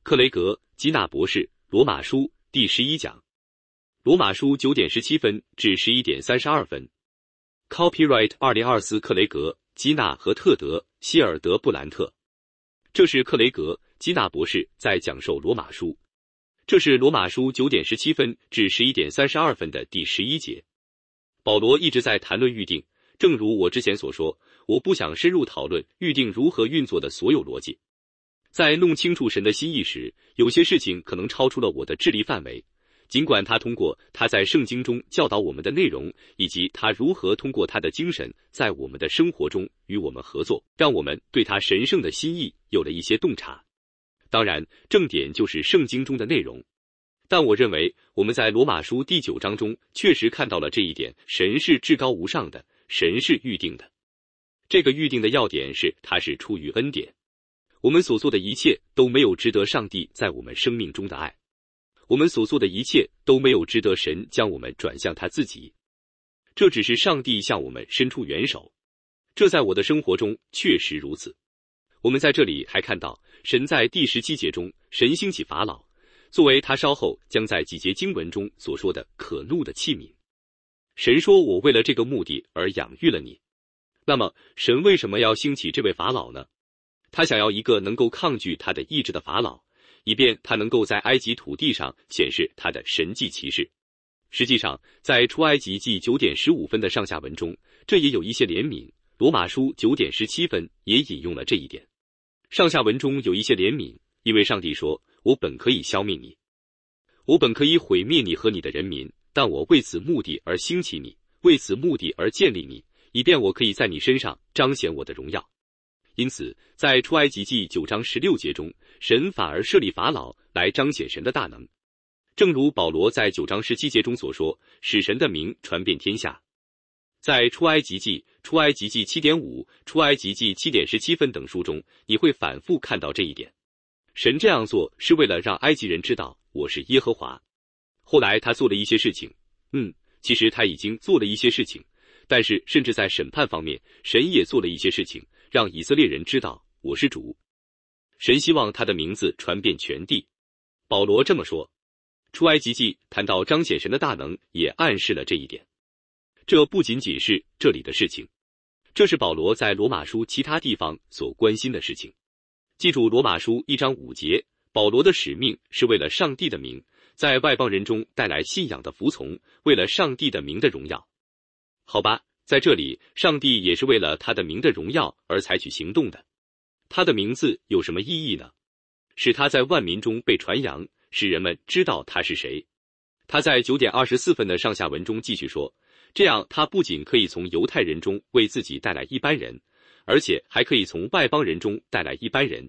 克雷格·基纳博士，罗马书第11讲。罗马书9点17分至11点32分。Copyright 2024克雷格·基纳和特德·希尔德布兰特。这是克雷格·基纳博士在讲授罗马书。这是罗马书9点17分至11点32分的第11节。保罗一直在谈论预定，正如我之前所说，我不想深入讨论预定如何运作的所有逻辑。在弄清楚神的心意时，有些事情可能超出了我的智力范围，尽管他通过他在圣经中教导我们的内容，以及他如何通过他的精神在我们的生活中与我们合作，让我们对他神圣的心意有了一些洞察。当然，正点就是圣经中的内容。但我认为我们在罗马书第9章中确实看到了这一点，神是至高无上的，神是预定的。这个预定的要点是他是出于恩典。我们所做的一切都没有值得上帝在我们生命中的爱，我们所做的一切都没有值得神将我们转向他自己。这只是上帝向我们伸出援手，这在我的生活中确实如此。我们在这里还看到神在第17节中，神兴起法老，作为他稍后将在几节经文中所说的可怒的器皿。神说，我为了这个目的而养育了你。那么神为什么要兴起这位法老呢？他想要一个能够抗拒他的意志的法老，以便他能够在埃及土地上显示他的神迹奇事。实际上，在出埃及记9点15分的上下文中，这也有一些怜悯。罗马书9点17分也引用了这一点。上下文中有一些怜悯，因为上帝说，我本可以消灭你，我本可以毁灭你和你的人民，但我为此目的而兴起你，为此目的而建立你，以便我可以在你身上彰显我的荣耀。因此，在出埃及记9章16节中，神反而设立法老来彰显神的大能。正如保罗在9章17节中所说，使神的名传遍天下。在出埃及记、7.5、出埃及记7点17分等书中，你会反复看到这一点。神这样做是为了让埃及人知道我是耶和华。后来他做了一些事情，其实他已经做了一些事情，但是甚至在审判方面，神也做了一些事情，让以色列人知道我是主。神希望他的名字传遍全地。保罗这么说。出埃及记谈到彰显神的大能，也暗示了这一点。这不仅仅是这里的事情，这是保罗在罗马书其他地方所关心的事情。记住罗马书1章5节，保罗的使命是为了上帝的名，在外邦人中带来信仰的服从，为了上帝的名的荣耀。好吧，在这里，上帝也是为了他的名的荣耀而采取行动的。他的名字有什么意义呢？使他在万民中被传扬，使人们知道他是谁。他在9点24分的上下文中继续说，这样他不仅可以从犹太人中为自己带来一般人，而且还可以从外邦人中带来一般人，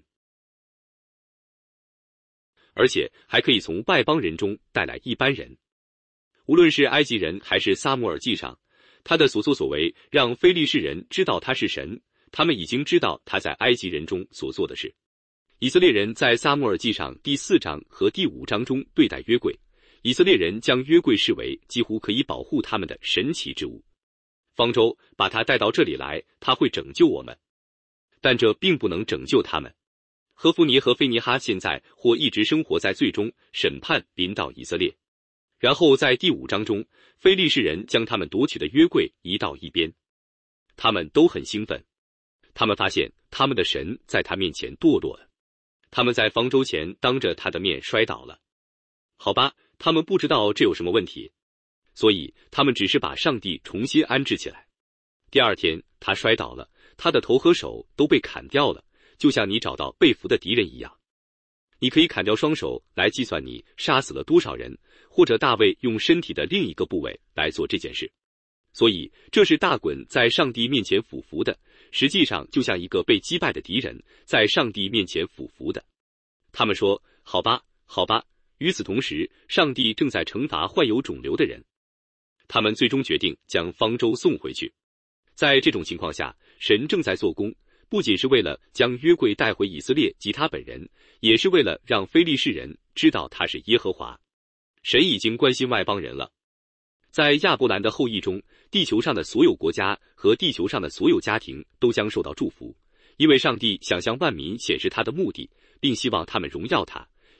无论是埃及人还是撒母耳记上，他的所作所为让非利士人知道他是神，他们已经知道他在埃及人中所做的事。以色列人在撒母耳记上第4章和第5章中对待约柜，以色列人将约柜视为几乎可以保护他们的神奇之物。方舟把他带到这里来，他会拯救我们，但这并不能拯救他们。何弗尼和菲尼哈现在或一直生活在罪中，审判临到以色列。然后在第5章中，非利士人将他们夺取的约柜移到一边，他们都很兴奋，他们发现他们的神在他面前堕落了，他们在方舟前当着他的面摔倒了。好吧，他们不知道这有什么问题，所以他们只是把上帝重新安置起来。第二天他摔倒了，他的头和手都被砍掉了，就像你找到被俘的敌人一样。你可以砍掉双手来计算你杀死了多少人，或者大卫用身体的另一个部位来做这件事。所以这是大衮在上帝面前俯伏的，实际上就像一个被击败的敌人在上帝面前俯伏的。他们说，好吧，好吧。与此同时，上帝正在惩罚患有肿瘤的人。他们最终决定将方舟送回去。在这种情况下，神正在做工，不仅是为了将约柜带回以色列及他本人，也是为了让非利士人知道他是耶和华。神已经关心外邦人了。在亚伯兰的后裔中，地球上的所有国家和地球上的所有家庭都将受到祝福，因为上帝想向万民显示他的目的，并希望他们荣耀他，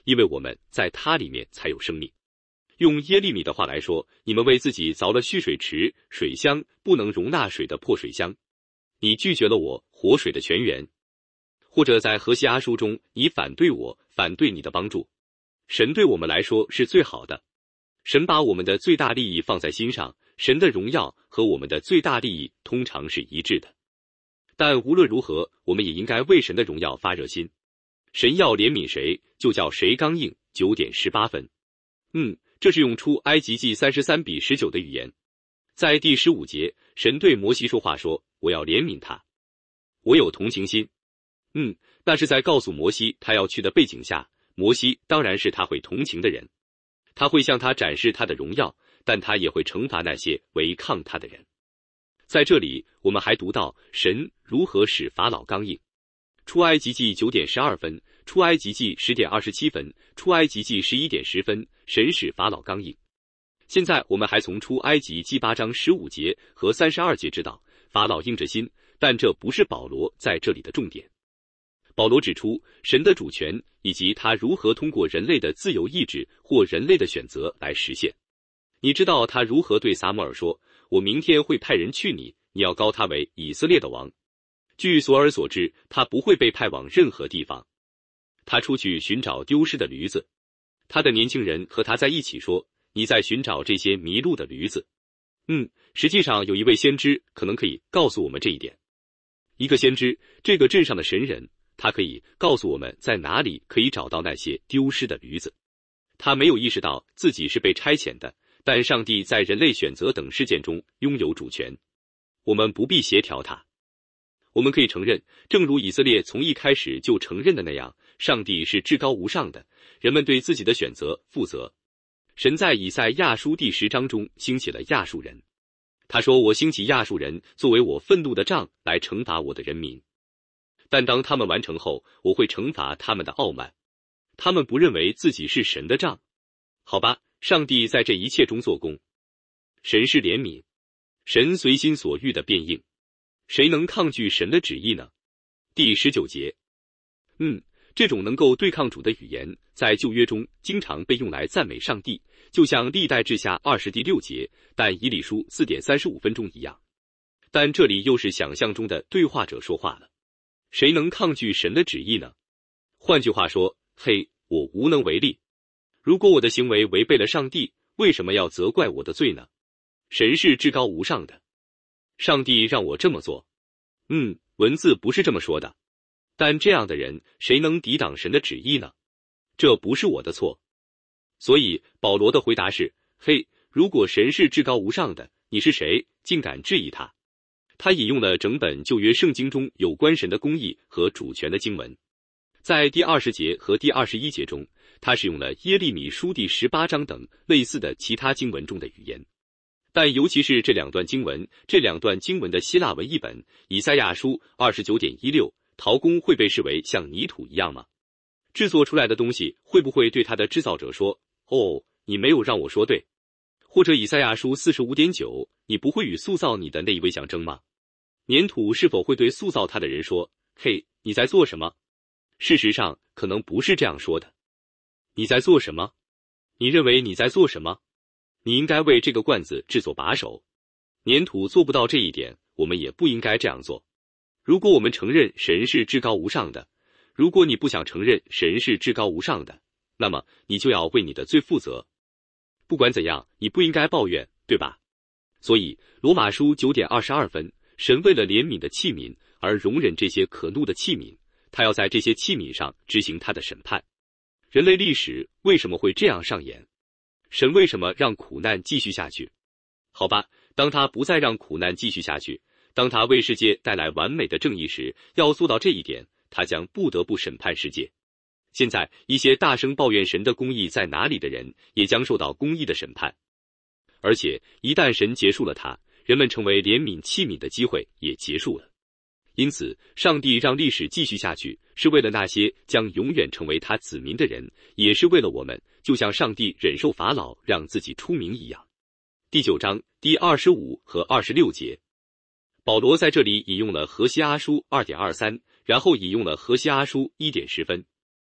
因为我们在他里面才有生命。用耶利米的话来说，你们为自己凿了蓄水池、水箱，不能容纳水的破水箱。你拒绝了我，活水的泉源。或者在何西阿书中，你反对我，反对你的帮助。神对我们来说是最好的，神把我们的最大利益放在心上，神的荣耀和我们的最大利益通常是一致的。但无论如何，我们也应该为神的荣耀发热心。神要怜悯谁，就叫谁刚硬。9:18。这是用出埃及记33:19的语言。在第15节，神对摩西说话说：“我要怜悯他，我有同情心。”那是在告诉摩西他要去的背景下，摩西当然是他会同情的人，他会向他展示他的荣耀，但他也会惩罚那些违抗他的人。在这里，我们还读到神如何使法老刚硬。出埃及记9:12，出埃及记10:27，出埃及记11:10，神使法老刚硬。现在我们还从出埃及记8章15节和32节知道，法老硬着心，但这不是保罗在这里的重点。保罗指出神的主权以及他如何通过人类的自由意志或人类的选择来实现。你知道他如何对撒母耳说：“我明天会派人去你，你要膏他为以色列的王。”据索尔所知，他不会被派往任何地方。他出去寻找丢失的驴子，他的年轻人和他在一起说：“你在寻找这些迷路的驴子。”实际上有一位先知可能可以告诉我们这一点。一个先知，这个镇上的神人，他可以告诉我们在哪里可以找到那些丢失的驴子。他没有意识到自己是被差遣的，但上帝在人类选择等事件中拥有主权。我们不必协调他。我们可以承认，正如以色列从一开始就承认的那样，上帝是至高无上的，人们对自己的选择负责。神在以赛亚书第10章中兴起了亚述人，他说：“我兴起亚述人作为我愤怒的杖来惩罚我的人民。但当他们完成后，我会惩罚他们的傲慢。他们不认为自己是神的杖。”好吧，上帝在这一切中做工。神是怜悯，神随心所欲的变应。谁能抗拒神的旨意呢？第19节。这种能够对抗主的语言，在旧约中经常被用来赞美上帝，就像历代志下20第6节，但以理书4:35分钟一样。但这里又是想象中的对话者说话了。谁能抗拒神的旨意呢？换句话说，我无能为力。如果我的行为违背了上帝，为什么要责怪我的罪呢？神是至高无上的。上帝让我这么做。文字不是这么说的。但这样的人，谁能抵挡神的旨意呢？这不是我的错。所以保罗的回答是：如果神是至高无上的，你是谁，竟敢质疑他？他引用了整本旧约圣经中有关神的公义和主权的经文。在第20节和第21节中，他使用了耶利米书第18章等类似的其他经文中的语言。但尤其是这两段经文的希腊文译本，以赛亚书29.16，陶工会被视为像泥土一样吗？制作出来的东西会不会对它的制造者说：“你没有让我说对？”或者以赛亚书45.9，你不会与塑造你的那一位相争吗？粘土是否会对塑造它的人说：“你在做什么？”事实上，可能不是这样说的。你在做什么？你认为你在做什么？你应该为这个罐子制作把手。粘土做不到这一点，我们也不应该这样做。如果我们承认神是至高无上的，如果你不想承认神是至高无上的，那么你就要为你的罪负责。不管怎样，你不应该抱怨，对吧？所以罗马书9:22，神为了怜悯的器皿而容忍这些可怒的器皿，他要在这些器皿上执行他的审判。人类历史为什么会这样上演？神为什么让苦难继续下去？好吧，当他不再让苦难继续下去，当他为世界带来完美的正义时，要做到这一点，他将不得不审判世界。现在一些大声抱怨神的公义在哪里的人，也将受到公义的审判。而且一旦神结束了它，人们成为怜悯器皿的机会也结束了。因此上帝让历史继续下去，是为了那些将永远成为他子民的人，也是为了我们，就像上帝忍受法老让自己出名一样。第9章第25和26节，保罗在这里引用了何西阿书2.23，然后引用了何西阿书1.10分。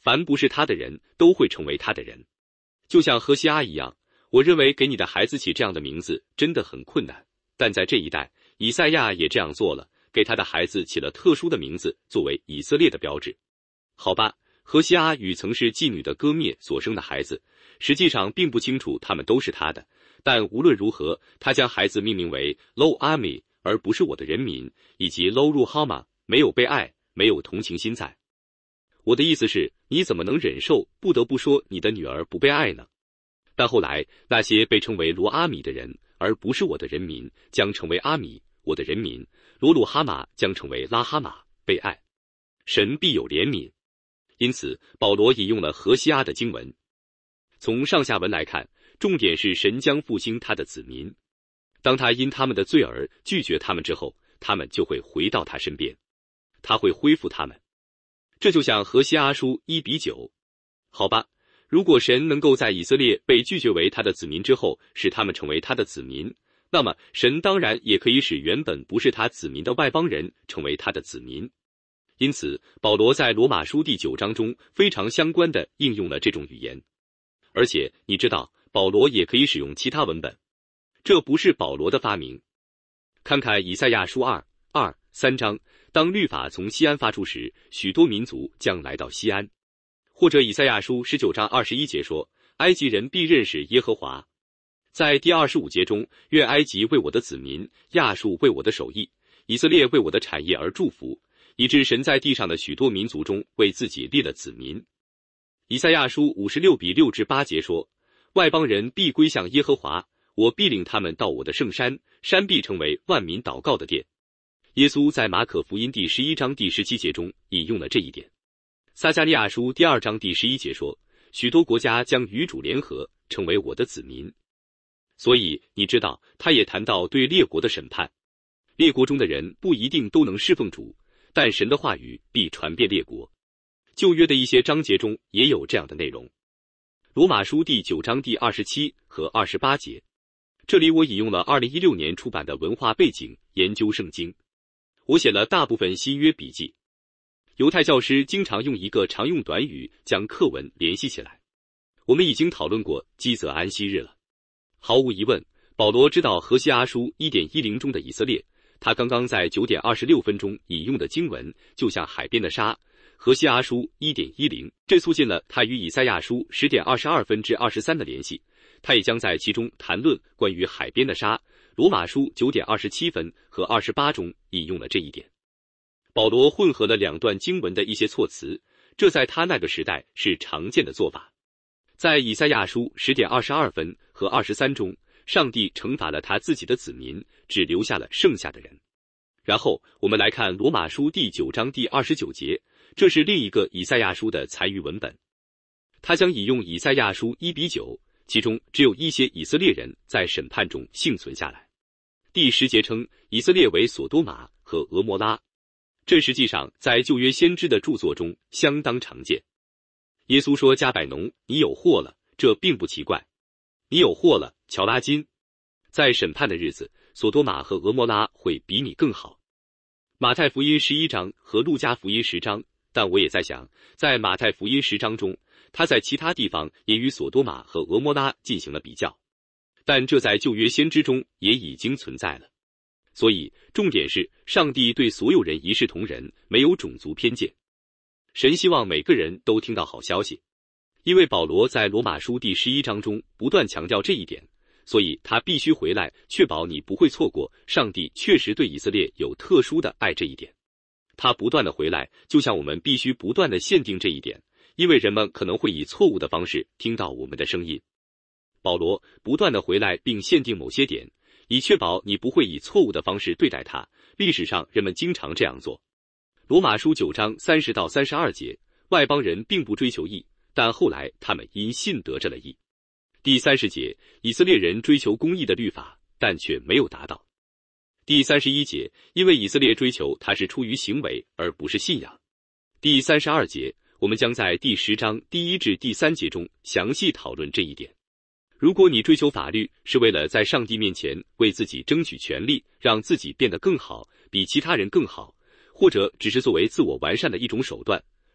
凡不是他的人都会成为他的人。就像何西阿一样，我认为给你的孩子起这样的名字真的很困难，但在这一代，以赛亚也这样做了，给他的孩子起了特殊的名字，作为以色列的标志。好吧，何西阿与曾是妓女的歌灭所生的孩子，实际上并不清楚他们都是他的，但无论如何，他将孩子命名为 Lo Ami， 而不是我的人民，以及 Lo Ruhama， 没有被爱，没有同情心在。我的意思是，你怎么能忍受不得不说你的女儿不被爱呢？但后来那些被称为罗阿米的人，而不是我的人民，将成为阿米，我的人民；罗鲁哈马将成为拉哈马，被爱。神必有怜悯。因此，保罗引用了何西阿的经文。从上下文来看，重点是神将复兴他的子民。当他因他们的罪而拒绝他们之后，他们就会回到他身边，他会恢复他们。这就像何西阿书1:9。好吧，如果神能够在以色列被拒绝为他的子民之后，使他们成为他的子民，那么神当然也可以使原本不是他子民的外邦人成为他的子民。因此，保罗在罗马书第9章中非常相关地应用了这种语言。而且你知道，保罗也可以使用其他文本，这不是保罗的发明。看看以赛亚书2:2-3章，当律法从西安发出时，许多民族将来到西安。或者以赛亚书19章21节说，埃及人必认识耶和华。在第25节中，愿埃及为我的子民，亚述为我的手艺，以色列为我的产业而祝福，以致神在地上的许多民族中为自己立了子民。以赛亚书56:6-8节说，外邦人必归向耶和华，我必领他们到我的圣山，山必成为万民祷告的殿。耶稣在马可福音第11章第17节中引用了这一点。撒迦利亚书第2章第11节说，许多国家将与主联合，成为我的子民。所以你知道，他也谈到对列国的审判。列国中的人不一定都能侍奉主，但神的话语必传遍列国。旧约的一些章节中也有这样的内容。罗马书第9章第27和28节，这里我引用了2016年出版的文化背景研究圣经。我写了大部分新约笔记。犹太教师经常用一个常用短语将课文联系起来。我们已经讨论过基泽安息日了。毫无疑问，保罗知道何西阿书 1.10 中的以色列，他刚刚在9点26分中引用的经文就像海边的沙。何西阿书 1.10， 这促进了他与以赛亚书10点22分至23的联系。他也将在其中谈论关于海边的沙。罗马书9点27分和28中引用了这一点。保罗混合了两段经文的一些措辞，这在他那个时代是常见的做法。在以赛亚书10点22分和23中，上帝惩罚了他自己的子民，只留下了剩下的人。然后我们来看罗马书第9章第29节，这是另一个以赛亚书的残余文本。他将引用以赛亚书1:9，其中只有一些以色列人在审判中幸存下来。第10节称以色列为索多玛和俄摩拉，这实际上在旧约先知的著作中相当常见。耶稣说加百农，你有祸了，这并不奇怪。你有祸了，乔拉金。在审判的日子，索多玛和俄摩拉会比你更好。马太福音11章和路加福音10章，但我也在想，在马太福音10章中，他在其他地方也与索多玛和俄摩拉进行了比较，但这在旧约先知中也已经存在了。所以重点是，上帝对所有人一视同仁，没有种族偏见。神希望每个人都听到好消息，因为保罗在罗马书第11章中不断强调这一点，所以他必须回来，确保你不会错过上帝确实对以色列有特殊的爱这一点。他不断的回来，就像我们必须不断的限定这一点，因为人们可能会以错误的方式听到我们的声音。保罗不断的回来并限定某些点，以确保你不会以错误的方式对待他。历史上人们经常这样做。罗马书9章30到32节，外邦人并不追求义，但后来他们因信得着了义。第30节，以色列人追求公义的律法，但却没有达到。第31节，因为以色列追求它是出于行为而不是信仰。第32节，我们将在第10章第1至第3节中详细讨论这一点。如果你追求法律是为了在上帝面前为自己争取权利，让自己变得更好，比其他人更好，或者只是作为自我完善的一种手段，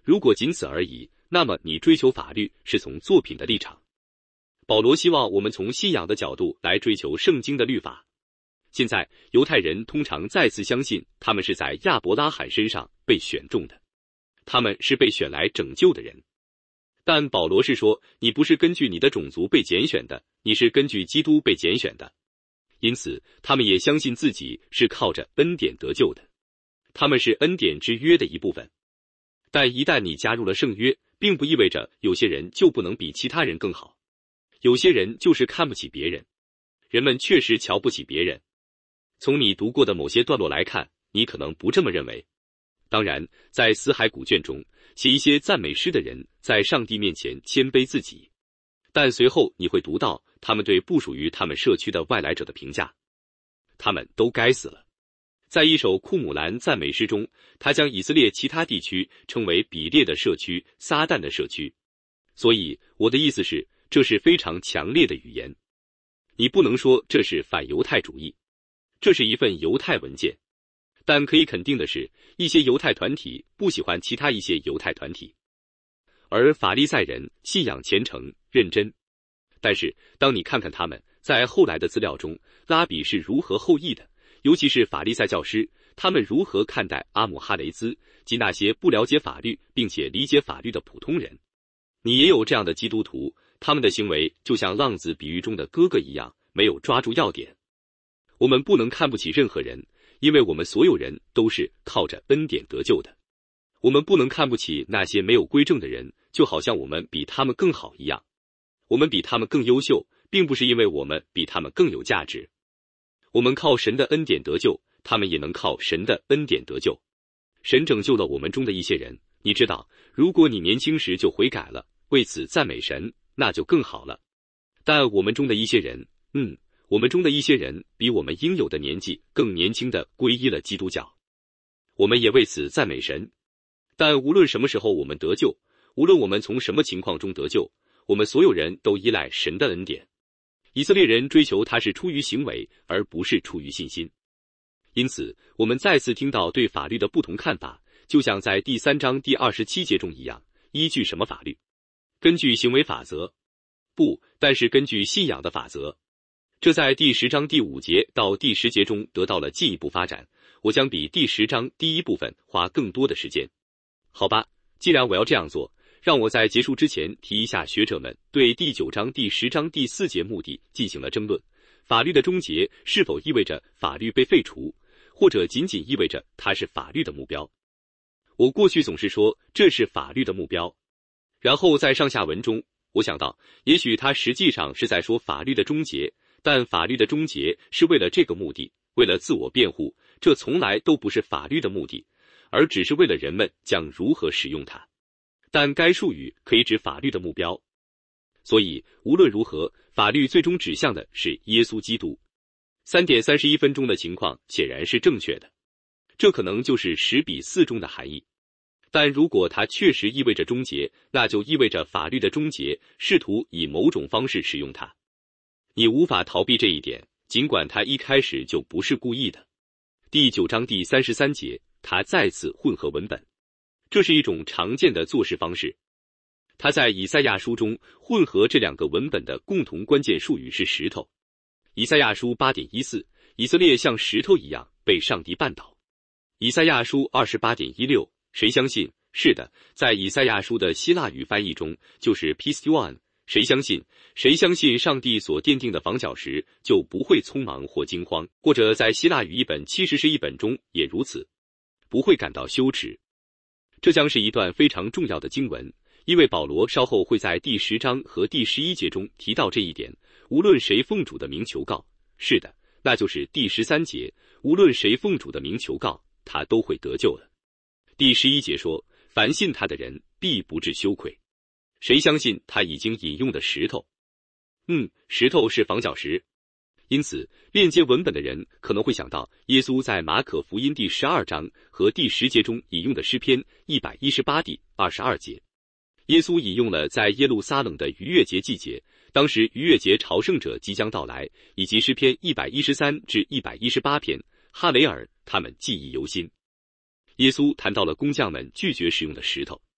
如果仅此而已，那么你追求法律是从作品的立场。保罗希望我们从信仰的角度来追求圣经的律法。现在犹太人通常再次相信他们是在亚伯拉罕身上被选中的，他们是被选来拯救的人。但保罗是说，你不是根据你的种族被拣选的，你是根据基督被拣选的。因此他们也相信自己是靠着恩典得救的，他们是恩典之约的一部分。但一旦你加入了圣约，并不意味着有些人就不能比其他人更好。有些人就是看不起别人，人们确实瞧不起别人。从你读过的某些段落来看，你可能不这么认为。当然，在死海古卷中写一些赞美诗的人在上帝面前谦卑自己，但随后你会读到他们对不属于他们社区的外来者的评价，他们都该死了。在一首库姆兰赞美诗中，他将以色列其他地区称为比列的社区、撒旦的社区。所以我的意思是，这是非常强烈的语言。你不能说这是反犹太主义，这是一份犹太文件。但可以肯定的是，一些犹太团体不喜欢其他一些犹太团体，而法利赛人信仰虔诚、认真。但是当你看看他们在后来的资料中，拉比是如何后裔的，尤其是法利赛教师，他们如何看待阿姆哈雷兹及那些不了解法律并且理解法律的普通人。你也有这样的基督徒，他们的行为就像浪子比喻中的哥哥一样，没有抓住要点。我们不能看不起任何人，因为我们所有人都是靠着恩典得救的。我们不能看不起那些没有归正的人，就好像我们比他们更好一样。我们比他们更优秀，并不是因为我们比他们更有价值。我们靠神的恩典得救，他们也能靠神的恩典得救。神拯救了我们中的一些人，你知道，如果你年轻时就悔改了，为此赞美神，那就更好了。但我们中的一些人，我们中的一些人比我们应有的年纪更年轻的皈依了基督教，我们也为此赞美神。但无论什么时候我们得救，无论我们从什么情况中得救，我们所有人都依赖神的恩典。以色列人追求他是出于行为，而不是出于信心。因此我们再次听到对法律的不同看法，就像在第3章第27节中一样，依据什么法律？根据行为法则？不，但是根据信仰的法则。这在第10章第5节到第10节中得到了进一步发展，我将比第10章第一部分花更多的时间。好吧，既然我要这样做，让我在结束之前提一下学者们对第9章第10章第4节目的进行了争论。法律的终结是否意味着法律被废除，或者仅仅意味着它是法律的目标？我过去总是说这是法律的目标，然后在上下文中我想到也许他实际上是在说法律的终结，但法律的终结是为了这个目的，为了自我辩护，这从来都不是法律的目的，而只是为了人们将如何使用它。但该术语可以指法律的目标。所以无论如何，法律最终指向的是耶稣基督。3点31分钟的情况显然是正确的，这可能就是10:4中的含义。但如果它确实意味着终结，那就意味着法律的终结试图以某种方式使用它。你无法逃避这一点，尽管他一开始就不是故意的。第9章第33节，他再次混合文本，这是一种常见的做事方式。他在以赛亚书中混合这两个文本的共同关键术语是石头。以赛亚书 8.14， 以色列像石头一样被上帝绊倒。以赛亚书 28.16， 谁相信？是的，在以赛亚书的希腊语翻译中就是 pistuan， 谁相信？谁相信上帝所奠定的房角石就不会匆忙或惊慌，或者在希腊语译本70是译本中也如此，不会感到羞耻。这将是一段非常重要的经文，因为保罗稍后会在第10章和第11节中提到这一点。无论谁奉主的名求告，是的，那就是第13节，无论谁奉主的名求告，他都会得救的。第11节说，凡信他的人必不致羞愧。谁相信他已经引用的石头？石头是房角石。因此链接文本的人可能会想到耶稣在马可福音第12章和第10节中引用的诗篇118第22节。耶稣引用了在耶路撒冷的逾越节季节，当时逾越节朝圣者即将到来，以及诗篇113至118篇，哈雷尔他们记忆犹新。耶稣谈到了工匠们拒绝使用的石头，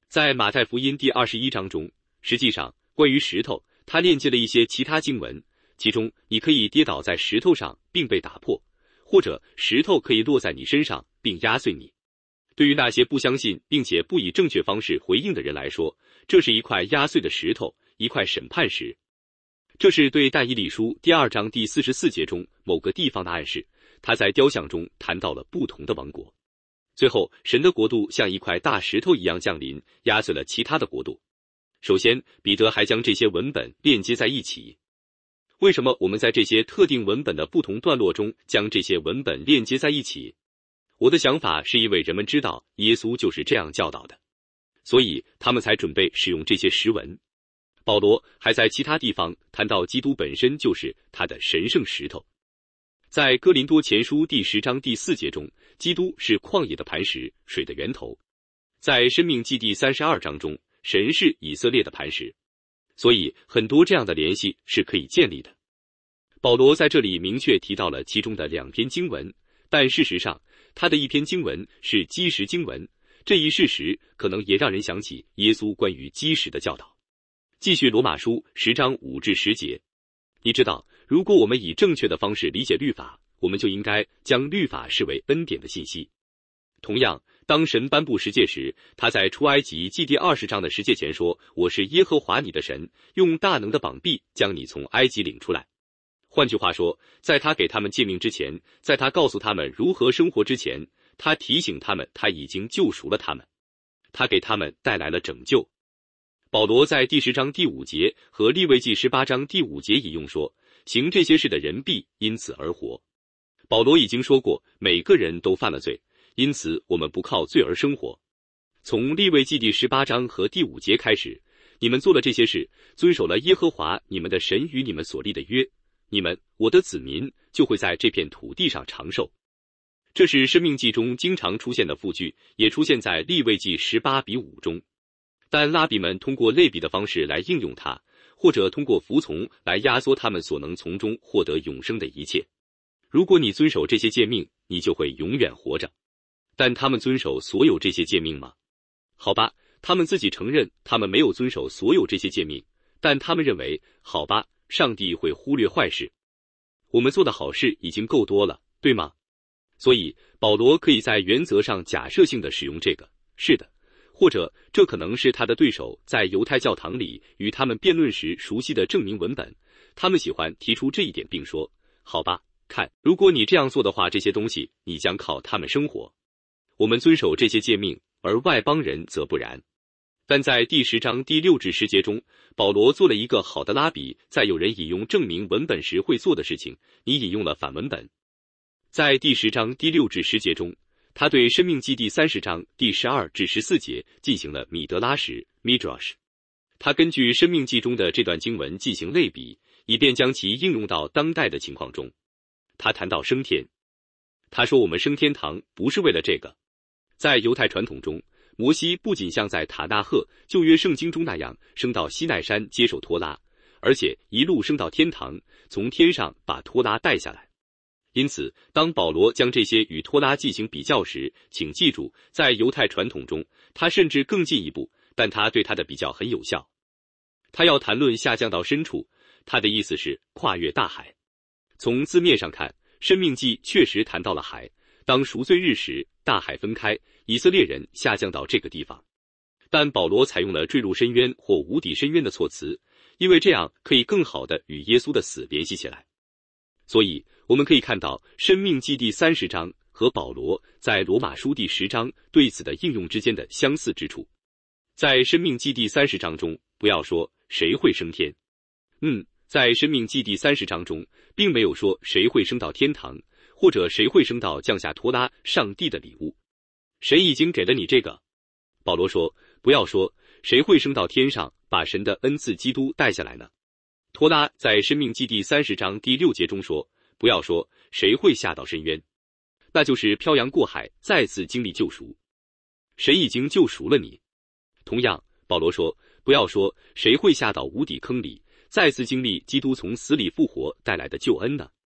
在马太福音第21章中，实际上关于石头，他链接了一些其他经文，其中你可以跌倒在石头上并被打破，或者石头可以落在你身上并压碎你。对于那些不相信并且不以正确方式回应的人来说，这是一块压碎的石头，一块审判石。这是对但以理书第2章第44节中某个地方的暗示，他在雕像中谈到了不同的王国。最后，神的国度像一块大石头一样降临，压碎了其他的国度。首先，彼得还将这些文本链接在一起。为什么我们在这些特定文本的不同段落中将这些文本链接在一起？我的想法是因为人们知道耶稣就是这样教导的，所以他们才准备使用这些实文。保罗还在其他地方谈到基督本身就是他的神圣石头。在哥林多前书第10章第4节中，基督是旷野的磐石，水的源头。在申命记第32章中，神是以色列的磐石。所以很多这样的联系是可以建立的。保罗在这里明确提到了其中的2篇经文，但事实上他的一篇经文是基石经文，这一事实可能也让人想起耶稣关于基石的教导。继续罗马书10章5至10节，你知道，如果我们以正确的方式理解律法，我们就应该将律法视为恩典的信息。同样，当神颁布十诫时，他在出埃及记第20章的十诫前说，我是耶和华你的神，用大能的膀臂将你从埃及领出来。换句话说，在他给他们诫命之前，在他告诉他们如何生活之前，他提醒他们他已经救赎了他们，他给他们带来了拯救。保罗在第10章第5节和利未记18章第5节引用说，行这些事的人必因此而活。保罗已经说过，每个人都犯了罪，因此我们不靠罪而生活。从利未记第18章和第5节开始，你们做了这些事，遵守了耶和华你们的神与你们所立的约，你们我的子民就会在这片土地上长寿。这是申命记中经常出现的复句，也出现在利未记18:5中。但拉比们通过类比的方式来应用它，或者通过服从来压缩他们所能从中获得永生的一切。如果你遵守这些诫命，你就会永远活着。但他们遵守所有这些诫命吗？好吧，他们自己承认他们没有遵守所有这些诫命，但他们认为，好吧，上帝会忽略坏事。我们做的好事已经够多了，对吗？所以保罗可以在原则上假设性的使用这个，是的，或者这可能是他的对手在犹太教堂里与他们辩论时熟悉的证明文本。他们喜欢提出这一点并说，好吧，看，如果你这样做的话，这些东西你将靠他们生活。我们遵守这些诫命，而外邦人则不然。但在第10章第6至10节中，保罗做了一个好的拉比，在有人引用证明文本时会做的事情，你引用了反文本。在第10章第6至10节中，他对申命记第30章第12至14节进行了米德拉什 Midrash。他根据申命记中的这段经文进行类比，以便将其应用到当代的情况中。他谈到升天，他说我们升天堂不是为了这个。在犹太传统中，摩西不仅像在塔纳赫旧约圣经中那样升到西奈山接受托拉，而且一路升到天堂，从天上把托拉带下来。因此，当保罗将这些与托拉进行比较时，请记住，在犹太传统中，他甚至更进一步，但他对他的比较很有效。他要谈论下降到深处，他的意思是跨越大海。从字面上看，申命记确实谈到了海。当赎罪日时，大海分开，以色列人下降到这个地方。但保罗采用了坠入深渊或无底深渊的措辞，因为这样可以更好地与耶稣的死联系起来。所以我们可以看到申命记第30章和保罗在罗马书第10章对此的应用之间的相似之处。在申命记第30章中，不要说谁会升天。在申命记第30章中，并没有说谁会升到天堂，或者谁会升到降下托拉上帝的礼物。神已经给了你这个。保罗说，不要说谁会升到天上，把神的恩赐基督带下来呢？托拉在申命记第30章第6节中说，不要说谁会下到深渊，那就是漂洋过海再次经历救赎。神已经救赎了你。同样，保罗说，不要说谁会下到无底坑里，再次经历基督从死里复活带来的救恩呢？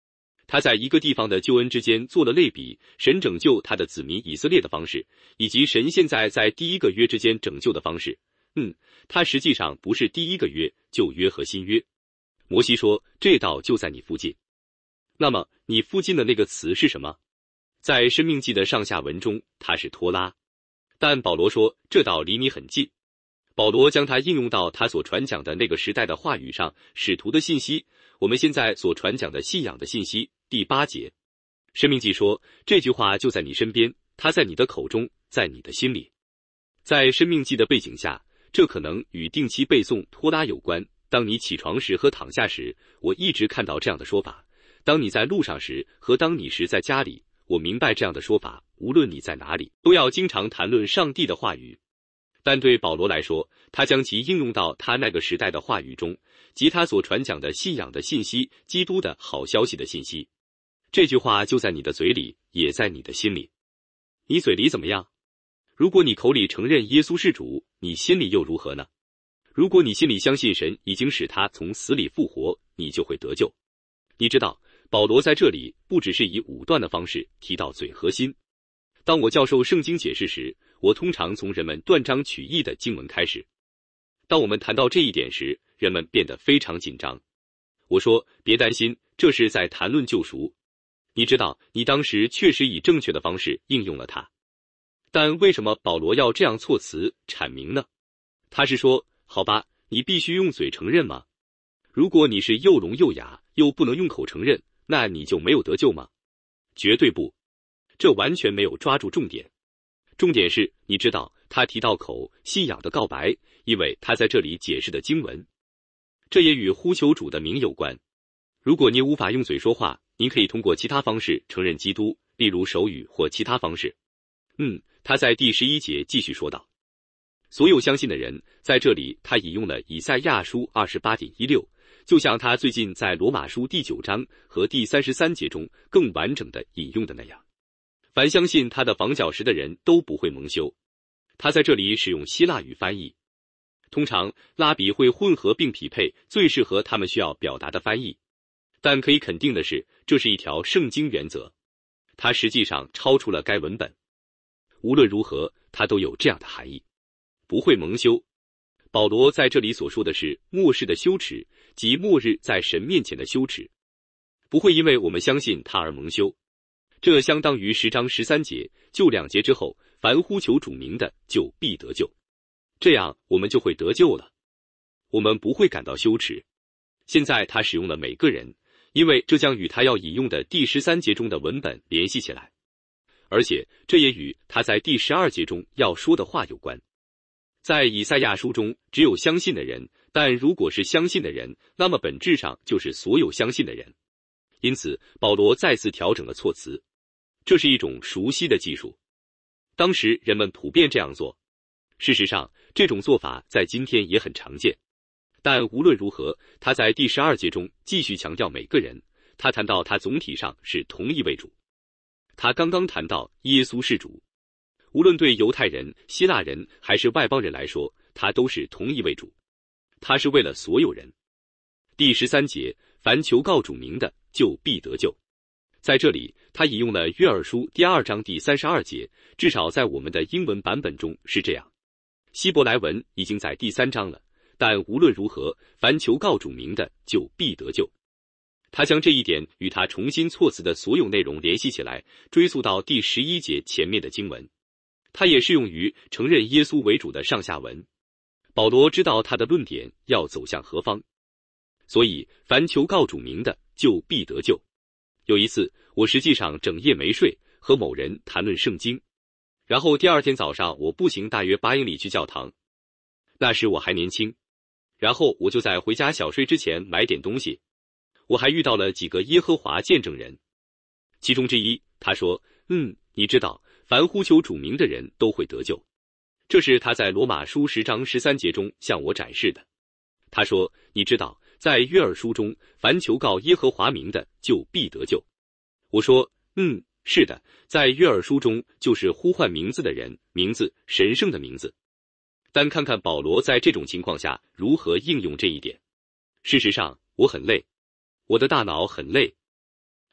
他在一个地方的救恩之间做了类比，神拯救他的子民以色列的方式，以及神现在在第一个约之间拯救的方式。它实际上不是第一个约、旧约和新约。摩西说，这道就在你附近。那么你附近的那个词是什么？在申命记的上下文中，它是托拉。但保罗说，这道离你很近。保罗将它应用到他所传讲的那个时代的话语上，使徒的信息，我们现在所传讲的信仰的信息。第8节，申命记说，这句话就在你身边，它在你的口中，在你的心里。在申命记的背景下，这可能与定期背诵托拉有关。当你起床时和躺下时，我一直看到这样的说法。当你在路上时和当你时在家里，我明白这样的说法，无论你在哪里，都要经常谈论上帝的话语。但对保罗来说，他将其应用到他那个时代的话语中，即他所传讲的信仰的信息，基督的好消息的信息。这句话就在你的嘴里，也在你的心里。你嘴里怎么样？如果你口里承认耶稣是主，你心里又如何呢？如果你心里相信神已经使他从死里复活，你就会得救。你知道，保罗在这里不只是以武断的方式提到嘴和心。当我教授圣经解释时，我通常从人们断章取义的经文开始。当我们谈到这一点时，人们变得非常紧张。我说，别担心，这是在谈论救赎。你知道，你当时确实以正确的方式应用了它。但为什么保罗要这样措辞阐明呢？他是说，好吧，你必须用嘴承认吗？如果你是又聋又哑，又不能用口承认，那你就没有得救吗？绝对不，这完全没有抓住重点。重点是，你知道，他提到口信仰的告白，因为他在这里解释的经文，这也与呼求主的名有关。如果你无法用嘴说话，您可以通过其他方式承认基督，例如手语或其他方式。他在第11节继续说道，所有相信的人，在这里他引用了以赛亚书 28.16， 就像他最近在罗马书第9章和第33节中更完整的引用的那样。凡相信他的房角石的人都不会蒙羞。他在这里使用希腊语翻译。通常拉比会混合并匹配最适合他们需要表达的翻译。但可以肯定的是，这是一条圣经原则。它实际上超出了该文本。无论如何，它都有这样的含义。不会蒙羞。保罗在这里所说的是末世的羞耻，即末日在神面前的羞耻。不会因为我们相信他而蒙羞。这相当于10章13节，就2节之后，凡呼求主名的，就必得救。这样我们就会得救了。我们不会感到羞耻。现在他使用了每个人，因为这将与他要引用的第13节中的文本联系起来。而且这也与他在第12节中要说的话有关。在以赛亚书中，只有相信的人，但如果是相信的人，那么本质上就是所有相信的人。因此，保罗再次调整了措辞。这是一种熟悉的技术。当时人们普遍这样做。事实上，这种做法在今天也很常见。但无论如何，他在第12节中继续强调每个人，他谈到他总体上是同一位主。他刚刚谈到耶稣是主。无论对犹太人、希腊人还是外邦人来说，他都是同一位主。他是为了所有人。第13节，凡求告主名的，就必得救。在这里，他引用了约珥书第2章第32节，至少在我们的英文版本中是这样。希伯来文已经在第3章了，但无论如何，凡求告主名的，就必得救。他将这一点与他重新措辞的所有内容联系起来，追溯到第11节前面的经文。它也适用于承认耶稣为主的上下文。保罗知道他的论点要走向何方，所以凡求告主名的，就必得救。有一次，我实际上整夜没睡，和某人谈论圣经。然后第2天早上，我步行大约8英里去教堂。那时我还年轻。然后我就在回家小睡之前买点东西。我还遇到了几个耶和华见证人。其中之一，他说，你知道，凡呼求主名的人都会得救。这是他在罗马书10章13节中向我展示的。他说，你知道，在约珥书中，凡求告耶和华名的，就必得救。我说，是的，在约珥书中就是呼唤名字的人，名字，神圣的名字。但看看保罗在这种情况下如何应用这一点。事实上，我很累。我的大脑很累。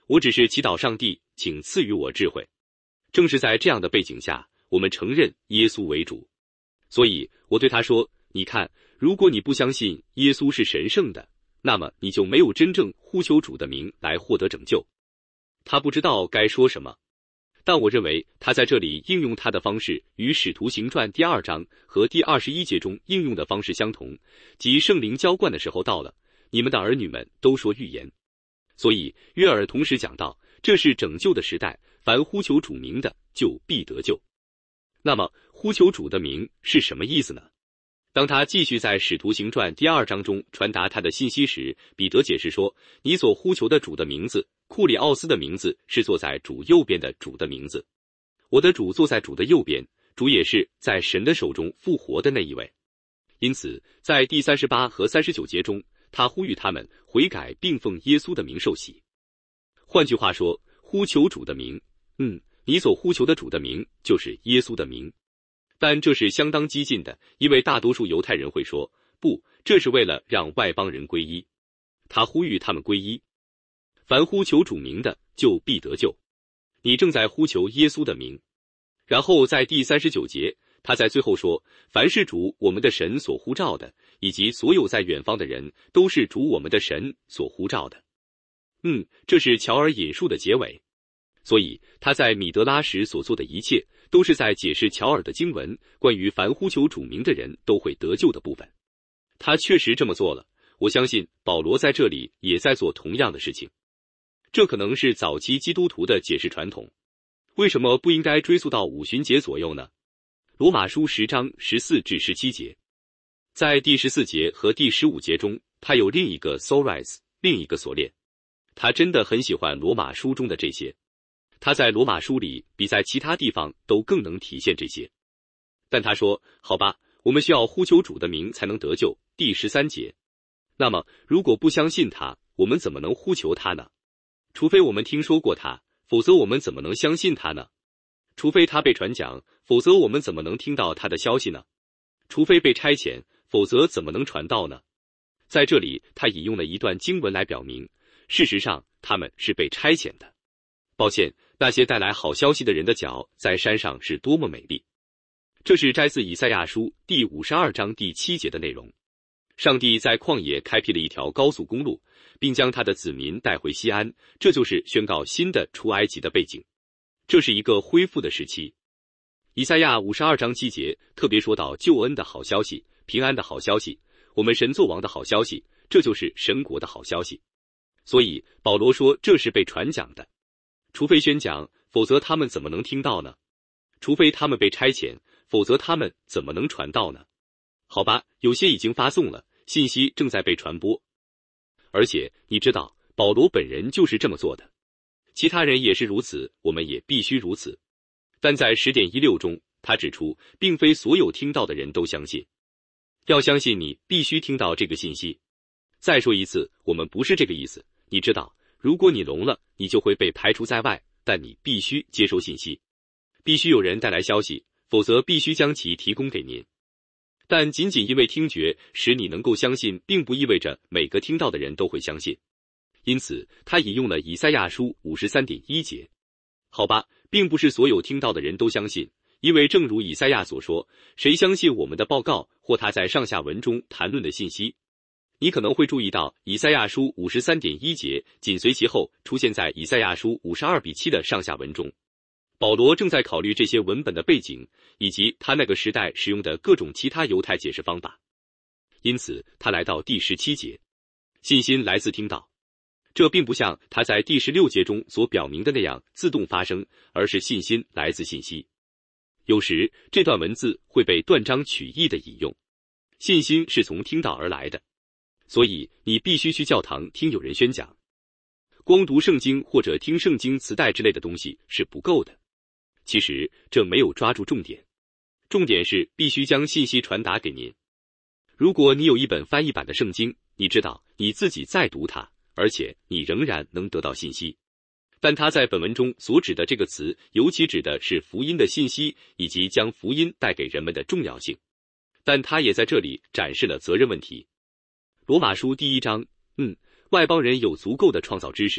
我只是祈祷上帝，请赐予我智慧。正是在这样的背景下，我们承认耶稣为主。所以我对他说，你看，如果你不相信耶稣是神圣的，那么你就没有真正呼求主的名来获得拯救。他不知道该说什么，但我认为他在这里应用他的方式与《使徒行传》第2章和第21节中应用的方式相同，即圣灵浇灌的时候到了，你们的儿女们都说预言。所以约珥同时讲到，这是拯救的时代，凡呼求主名的就必得救。那么呼求主的名是什么意思呢？当他继续在《使徒行传》第2章中传达他的信息时，彼得解释说，你所呼求的主的名字，库里奥斯的名字是坐在主右边的主的名字。我的主坐在主的右边，主也是在神的手中复活的那一位。因此在第38和39节中，他呼吁他们悔改并奉耶稣的名受洗。换句话说，呼求主的名，你所呼求的主的名就是耶稣的名。但这是相当激进的，因为大多数犹太人会说，不，这是为了让外邦人归依。他呼吁他们归依。凡呼求主名的，就必得救。你正在呼求耶稣的名。然后在第39节，他在最后说，凡是主我们的神所呼召的，以及所有在远方的人，都是主我们的神所呼召的。这是乔尔引述的结尾。所以他在米德拉时所做的一切，都是在解释乔尔的经文关于凡呼求主名的人都会得救的部分。他确实这么做了，我相信保罗在这里也在做同样的事情。这可能是早期基督徒的解释传统。为什么不应该追溯到五旬节左右呢？罗马书10章14至17节。在第14节和第15节中，他有另一个 sorais， 另一个锁链。他真的很喜欢罗马书中的这些。他在罗马书里比在其他地方都更能体现这些。但他说，好吧，我们需要呼求主的名才能得救。第13节。那么如果不相信他，我们怎么能呼求他呢？除非我们听说过他，否则我们怎么能相信他呢？除非他被传讲，否则我们怎么能听到他的消息呢？除非被差遣，否则怎么能传道呢？在这里他引用了一段经文来表明，事实上他们是被差遣的。抱歉，那些带来好消息的人的脚在山上是多么美丽。这是摘自以赛亚书第52章第7节的内容。上帝在旷野开辟了一条高速公路，并将他的子民带回西安，这就是宣告新的出埃及的背景。这是一个恢复的时期。以赛亚52章7节特别说到救恩的好消息，平安的好消息，我们神作王的好消息，这就是神国的好消息。所以保罗说这是被传讲的。除非宣讲，否则他们怎么能听到呢？除非他们被差遣，否则他们怎么能传道呢？好吧，有些已经发送了，信息正在被传播。而且你知道，保罗本人就是这么做的，其他人也是如此，我们也必须如此。但在10.16中，他指出，并非所有听到的人都相信。要相信，你必须听到这个信息。再说一次，我们不是这个意思。你知道，如果你聋了，你就会被排除在外，但你必须接收信息，必须有人带来消息，否则必须将其提供给您。但仅仅因为听觉使你能够相信，并不意味着每个听到的人都会相信。因此他引用了以赛亚书53.1节。好吧，并不是所有听到的人都相信，因为正如以赛亚所说，谁相信我们的报告或他在上下文中谈论的信息？你可能会注意到以赛亚书53.1节紧随其后出现在以赛亚书52:7的上下文中。保罗正在考虑这些文本的背景，以及他那个时代使用的各种其他犹太解释方法。因此他来到第17节，信心来自听到。这并不像他在第16节中所表明的那样自动发生，而是信心来自信息。有时这段文字会被断章取义的引用，信心是从听到而来的。所以你必须去教堂听有人宣讲，光读圣经或者听圣经磁带之类的东西是不够的。其实这没有抓住重点，重点是必须将信息传达给您。如果你有一本翻译版的圣经，你知道你自己在读它，而且你仍然能得到信息。但他在本文中所指的这个词，尤其指的是福音的信息以及将福音带给人们的重要性。但他也在这里展示了责任问题。罗马书第1章，外邦人有足够的创造知识，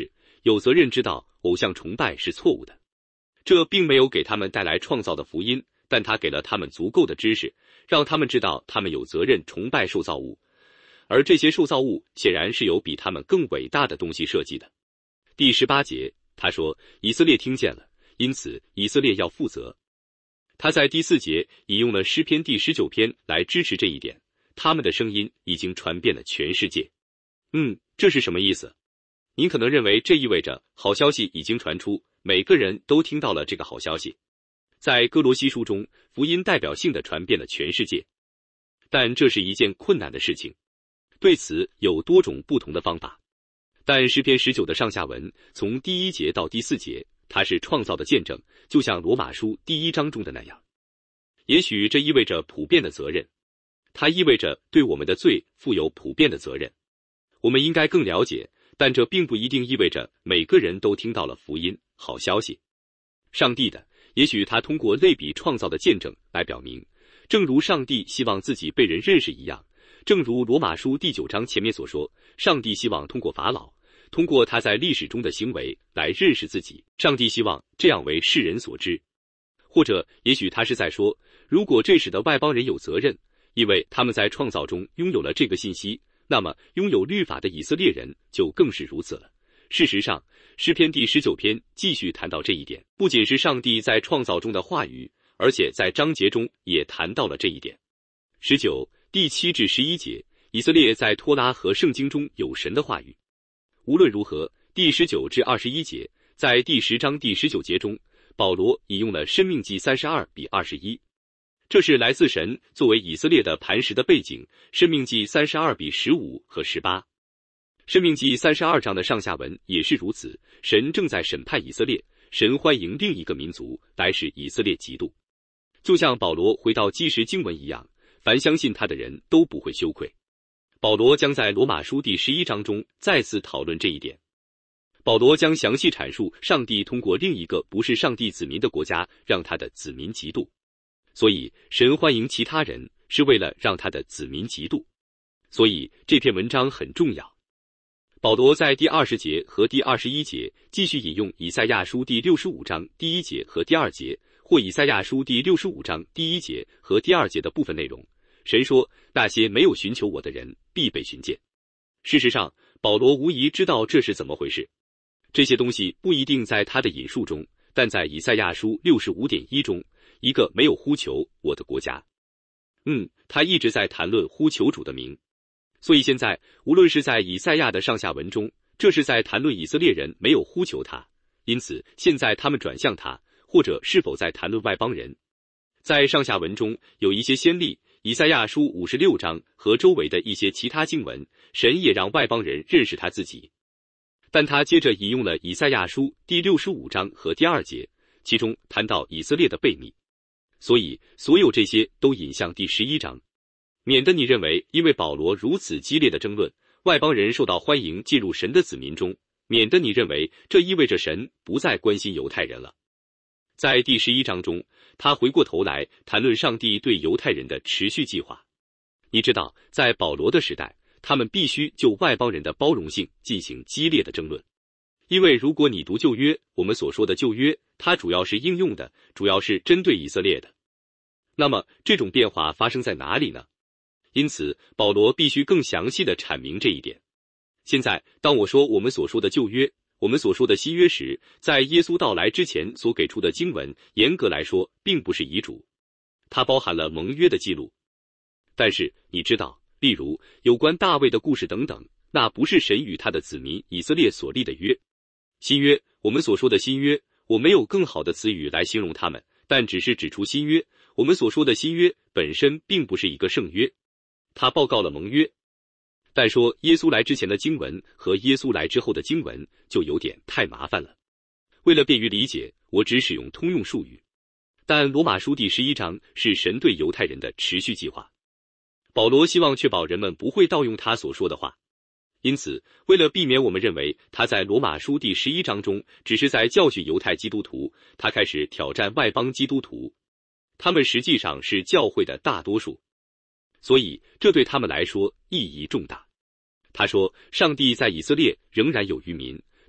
有责任知道偶像崇拜是错误的。这并没有给他们带来创造的福音，但他给了他们足够的知识，让他们知道他们有责任崇拜受造物，而这些受造物显然是由比他们更伟大的东西设计的。第18节，他说，以色列听见了，因此以色列要负责。他在第4节引用了诗篇第19篇来支持这一点，他们的声音已经传遍了全世界。这是什么意思？您可能认为这意味着好消息已经传出，每个人都听到了这个好消息。在哥罗西书中，福音代表性地传遍了全世界，但这是一件困难的事情。对此有多种不同的方法，但诗篇19的上下文从第1节到第4节，它是创造的见证，就像罗马书第1章中的那样。也许这意味着普遍的责任，它意味着对我们的罪负有普遍的责任。我们应该更了解，但这并不一定意味着每个人都听到了福音好消息。上帝的，也许他通过类比创造的见证来表明，正如上帝希望自己被人认识一样，正如罗马书第9章前面所说，上帝希望通过法老，通过他在历史中的行为来认识自己，上帝希望这样为世人所知。或者也许他是在说，如果这使得外邦人有责任，因为他们在创造中拥有了这个信息，那么拥有律法的以色列人就更是如此了。事实上，诗篇第19篇继续谈到这一点，不仅是上帝在创造中的话语，而且在章节中也谈到了这一点。19、第7至11节，以色列在托拉和圣经中有神的话语。无论如何，第19至21节，在第10章第19节中，保罗引用了申命记32比21。这是来自神作为以色列的磐石的背景，申命记32比15和18。申命记32章的上下文也是如此，神正在审判以色列，神欢迎另一个民族来使以色列嫉妒。就像保罗回到基石经文一样，凡相信他的人都不会羞愧。保罗将在罗马书第11章中再次讨论这一点。保罗将详细阐述上帝通过另一个不是上帝子民的国家让他的子民嫉妒。所以神欢迎其他人是为了让他的子民嫉妒，所以这篇文章很重要。保罗在第20节和第21节继续引用以赛亚书第65章第1节和第2节，或以赛亚书第65章第1节和第2节的部分内容。神说，那些没有寻求我的人必被寻见。事实上，保罗无疑知道这是怎么回事。这些东西不一定在他的引述中，但在以赛亚书65.1中，一个没有呼求我的国家。他一直在谈论呼求主的名。所以现在，无论是在以赛亚的上下文中，这是在谈论以色列人没有呼求他，因此现在他们转向他，或者是否在谈论外邦人。在上下文中有一些先例，以赛亚书56章和周围的一些其他经文，神也让外邦人认识他自己。但他接着引用了以赛亚书第65章和第2节，其中谈到以色列的悖逆。所以所有这些都引向第11章，免得你认为因为保罗如此激烈的争论，外邦人受到欢迎进入神的子民中，免得你认为这意味着神不再关心犹太人了。在第11章中，他回过头来谈论上帝对犹太人的持续计划。你知道，在保罗的时代，他们必须就外邦人的包容性进行激烈的争论。因为如果你读旧约，我们所说的旧约，它主要是应用的，主要是针对以色列的。那么这种变化发生在哪里呢？因此，保罗必须更详细地阐明这一点。现在，当我说我们所说的旧约，我们所说的新约时，在耶稣到来之前所给出的经文，严格来说，并不是遗嘱，它包含了盟约的记录。但是你知道，例如有关大卫的故事等等，那不是神与他的子民以色列所立的约。新约，我们所说的新约，我没有更好的词语来形容它们，但只是指出新约。我们所说的新约本身并不是一个圣约，它报告了盟约。但说耶稣来之前的经文和耶稣来之后的经文就有点太麻烦了。为了便于理解，我只使用通用术语。但罗马书第11章是神对犹太人的持续计划。保罗希望确保人们不会盗用他所说的话。因此，为了避免我们认为他在罗马书第11章中只是在教训犹太基督徒，他开始挑战外邦基督徒。他们实际上是教会的大多数，所以这对他们来说意义重大。他说，上帝在以色列仍然有余民，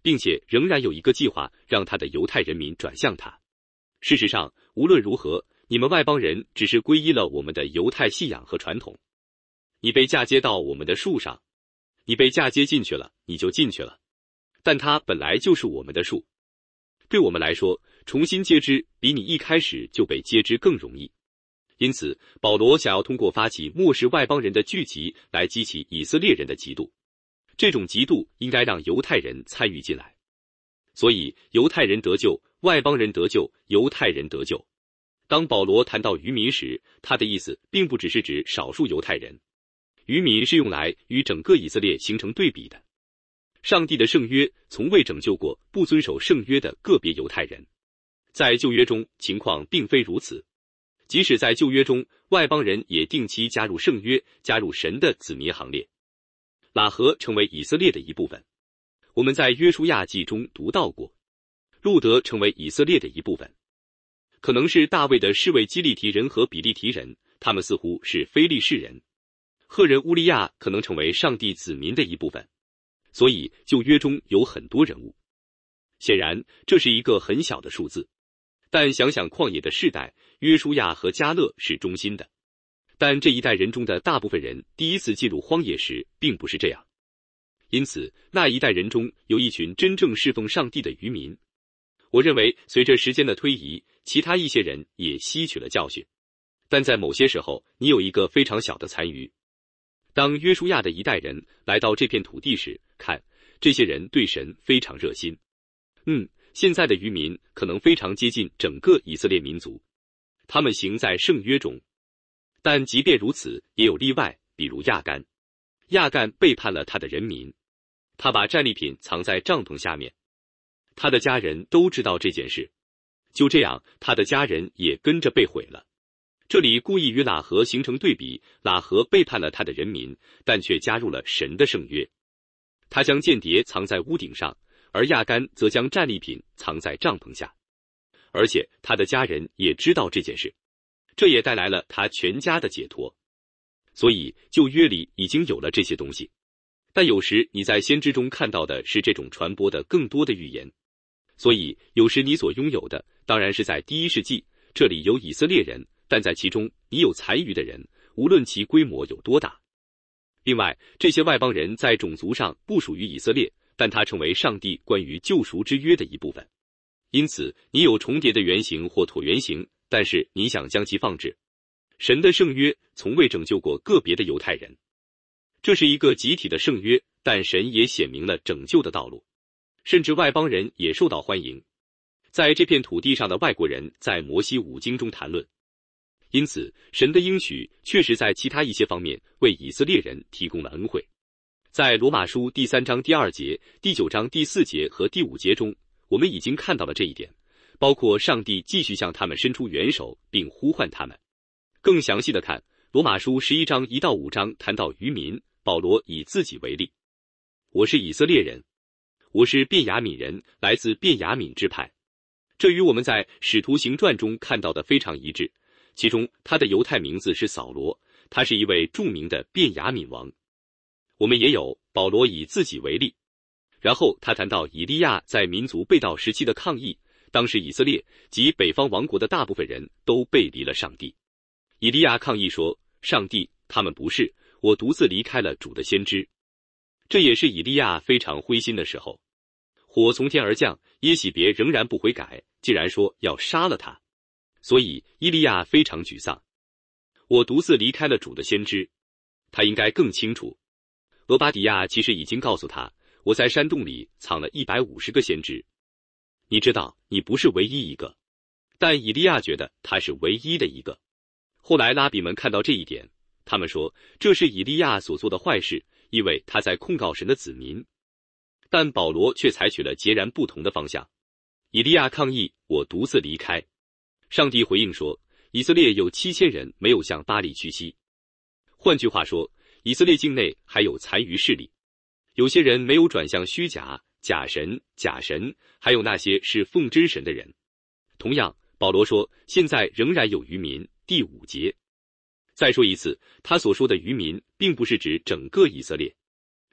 并且仍然有一个计划让他的犹太人民转向他。事实上，无论如何，你们外邦人只是皈依了我们的犹太信仰和传统。你被嫁接到我们的树上，你被嫁接进去了，你就进去了。但它本来就是我们的树。对我们来说，重新接枝比你一开始就被接枝更容易。因此，保罗想要通过发起漠视外邦人的聚集来激起以色列人的嫉妒。这种嫉妒应该让犹太人参与进来。所以，犹太人得救，外邦人得救，犹太人得救。当保罗谈到渔民时，他的意思并不只是指少数犹太人。渔民是用来与整个以色列形成对比的。上帝的圣约从未拯救过不遵守圣约的个别犹太人。在旧约中，情况并非如此。即使在旧约中，外邦人也定期加入圣约，加入神的子民行列。喇合成为以色列的一部分。我们在约书亚记中读到过，路德成为以色列的一部分。可能是大卫的侍卫基利提人和比利提人，他们似乎是非利士人。赫人乌利亚可能成为上帝子民的一部分。所以旧约中有很多人物。显然，这是一个很小的数字。但想想旷野的世代，约书亚和迦勒是中心的。但这一代人中的大部分人第一次进入荒野时并不是这样。因此，那一代人中有一群真正侍奉上帝的渔民。我认为，随着时间的推移，其他一些人也吸取了教训。但在某些时候，你有一个非常小的残余。当约书亚的一代人来到这片土地时，看，这些人对神非常热心。现在的渔民可能非常接近整个以色列民族，他们行在圣约中。但即便如此，也有例外，比如亚干。亚干背叛了他的人民，他把战利品藏在帐篷下面。他的家人都知道这件事，就这样，他的家人也跟着被毁了。这里故意与喇合形成对比，喇合背叛了他的人民，但却加入了神的圣约。他将间谍藏在屋顶上，而亚干则将战利品藏在帐篷下。而且他的家人也知道这件事，这也带来了他全家的解脱。所以旧约里已经有了这些东西，但有时你在先知中看到的是这种传播的更多的预言。所以有时你所拥有的当然是在第一世纪，这里有以色列人，但在其中你有残余的人，无论其规模有多大。另外，这些外邦人在种族上不属于以色列，但它成为上帝关于救赎之约的一部分。因此，你有重叠的原型或椭圆形，但是你想将其放置。神的圣约从未拯救过个别的犹太人，这是一个集体的圣约，但神也显明了拯救的道路。甚至外邦人也受到欢迎。在这片土地上的外国人在摩西五经中谈论。因此，神的应许确实在其他一些方面为以色列人提供了恩惠。在罗马书第3章第2节、第9章第4节和第5节中，我们已经看到了这一点，包括上帝继续向他们伸出援手并呼唤他们。更详细的看，罗马书11章1到5章谈到渔民，保罗以自己为例。我是以色列人，我是便雅悯人，来自便雅悯支派。这与我们在使徒行传中看到的非常一致。其中他的犹太名字是扫罗，他是一位著名的便雅悯王。我们也有保罗以自己为例。然后他谈到以利亚在民族背道时期的抗议，当时以色列及北方王国的大部分人都背离了上帝。以利亚抗议说，上帝，他们不是，我独自离开了主的先知。这也是以利亚非常灰心的时候。火从天而降，耶洗别仍然不悔改，竟然说要杀了他。所以以利亚非常沮丧。我独自离开了主的先知。他应该更清楚。俄巴底亚其实已经告诉他，我在山洞里藏了150个先知。你知道，你不是唯一一个。但以利亚觉得他是唯一的一个。后来拉比们看到这一点，他们说这是以利亚所做的坏事，因为他在控告神的子民。但保罗却采取了截然不同的方向。以利亚抗议，我独自离开。上帝回应说，以色列有7000人没有向巴力屈膝。换句话说，以色列境内还有残余势力，有些人没有转向虚假、假神、还有那些是奉真神的人。同样，保罗说，现在仍然有渔民。第5节。再说一次，他所说的渔民并不是指整个以色列。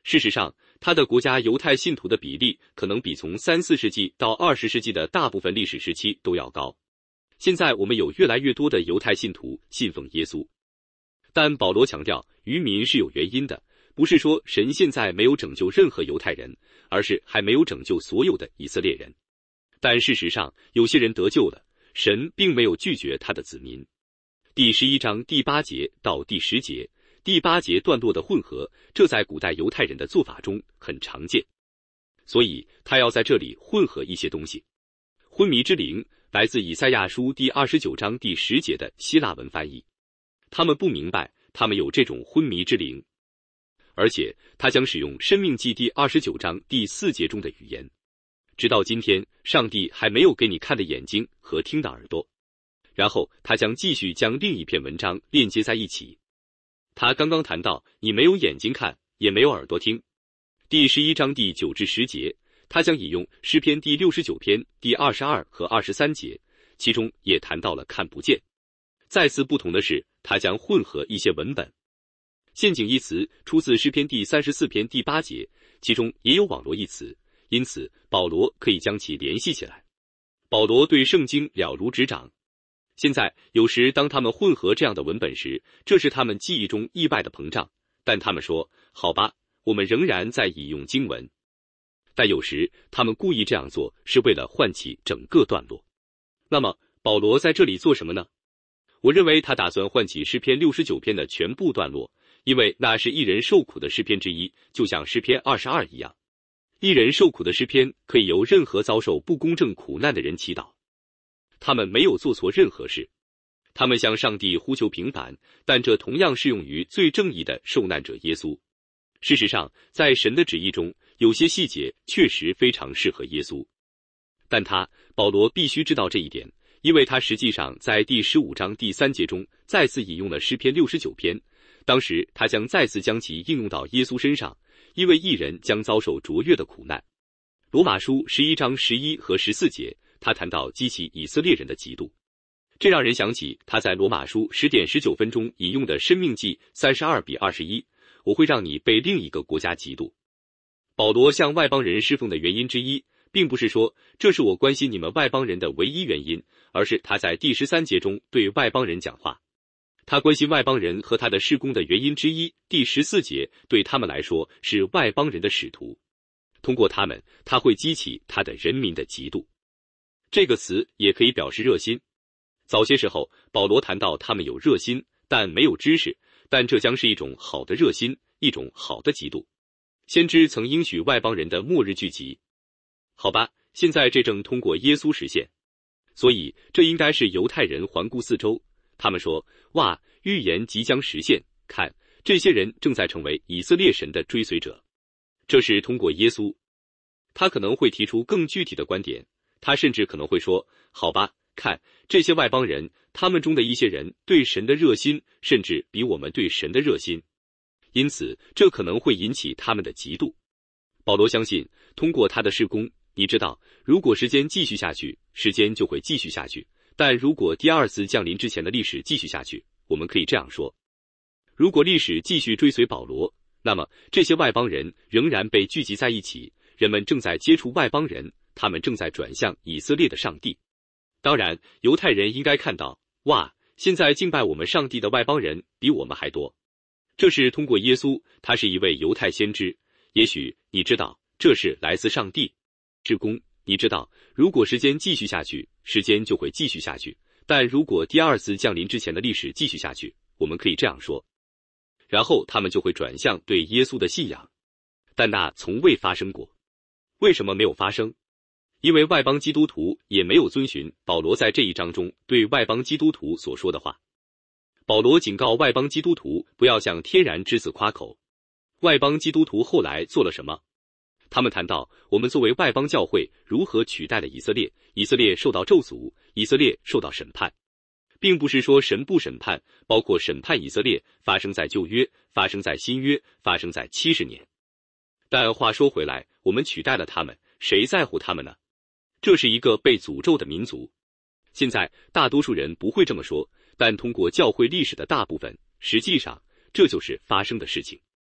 事实上，他的国家犹太信徒的比例可能比从3、4世纪到20世纪的大部分历史时期都要高。现在我们有越来越多的犹太信徒信奉耶稣。但保罗强调，渔民是有原因的，不是说神现在没有拯救任何犹太人，而是还没有拯救所有的以色列人。但事实上，有些人得救了，神并没有拒绝他的子民。第11章第8节到第10节，第8节段落的混合，这在古代犹太人的做法中很常见，所以他要在这里混合一些东西。昏迷之灵来自以赛亚书第29章第10节的希腊文翻译，他们不明白他们有这种昏迷之灵，而且他将使用申命记第29章第4节中的语言。直到今天，上帝还没有给你看的眼睛和听的耳朵。然后他将继续将另一篇文章链接在一起。他刚刚谈到你没有眼睛看，也没有耳朵听。第11章第9至10节，他将引用诗篇第69篇第22和23节，其中也谈到了看不见。再次不同的是，他将混合一些文本。陷阱一词出自诗篇第34篇第8节，其中也有网罗一词，因此保罗可以将其联系起来。保罗对圣经了如指掌。现在有时当他们混合这样的文本时，这是他们记忆中意外的膨胀，但他们说，好吧，我们仍然在引用经文。但有时他们故意这样做是为了唤起整个段落。那么保罗在这里做什么呢？我认为他打算唤起诗篇69篇的全部段落，因为那是一人受苦的诗篇之一，就像诗篇22一样。一人受苦的诗篇可以由任何遭受不公正苦难的人祈祷。他们没有做错任何事，他们向上帝呼求平反，但这同样适用于最正义的受难者耶稣。事实上，在神的旨意中，有些细节确实非常适合耶稣。但保罗必须知道这一点，因为他实际上在第15章第3节中再次引用了诗篇69篇，当时他将再次将其应用到耶稣身上，因为义人将遭受卓越的苦难。罗马书11章11和14节，他谈到激起以色列人的嫉妒，这让人想起他在罗马书10点19分中引用的申命记32:21，我会让你被另一个国家嫉妒。保罗向外邦人侍奉的原因之一，并不是说这是我关心你们外邦人的唯一原因，而是他在第13节中对外邦人讲话。他关心外邦人和他的事工的原因之一，第14节对他们来说是外邦人的使徒，通过他们，他会激起他的人民的嫉妒。这个词也可以表示热心。早些时候，保罗谈到他们有热心，但没有知识，但这将是一种好的热心，一种好的嫉妒。先知曾应许外邦人的末日聚集。好吧，现在这正通过耶稣实现。所以，这应该是犹太人环顾四周，他们说，哇，预言即将实现，看，这些人正在成为以色列神的追随者。这是通过耶稣。他可能会提出更具体的观点，他甚至可能会说，好吧，看，这些外邦人，他们中的一些人对神的热心，甚至比我们对神的热心。因此，这可能会引起他们的嫉妒。保罗相信，通过他的事工，你知道，如果时间继续下去，时间就会继续下去。但如果第二次降临之前的历史继续下去，我们可以这样说：如果历史继续追随保罗，那么这些外邦人仍然被聚集在一起，人们正在接触外邦人，他们正在转向以色列的上帝。当然，犹太人应该看到，哇，现在敬拜我们上帝的外邦人比我们还多。这是通过耶稣，他是一位犹太先知。也许你知道，这是来自上帝。事工，你知道，如果时间继续下去，时间就会继续下去。但如果第二次降临之前的历史继续下去，我们可以这样说。然后他们就会转向对耶稣的信仰。但那从未发生过。为什么没有发生？因为外邦基督徒也没有遵循保罗在这一章中对外邦基督徒所说的话。保罗警告外邦基督徒不要向天然之子夸口。外邦基督徒后来做了什么？他们谈到我们作为外邦教会如何取代了以色列，以色列受到咒诅，以色列受到审判，并不是说神不审判，包括审判以色列发生在旧约，发生在新约，发生在70年。但话说回来，我们取代了他们，谁在乎他们呢？这是一个被诅咒的民族。现在大多数人不会这么说，但通过教会历史的大部分，实际上这就是发生的事情。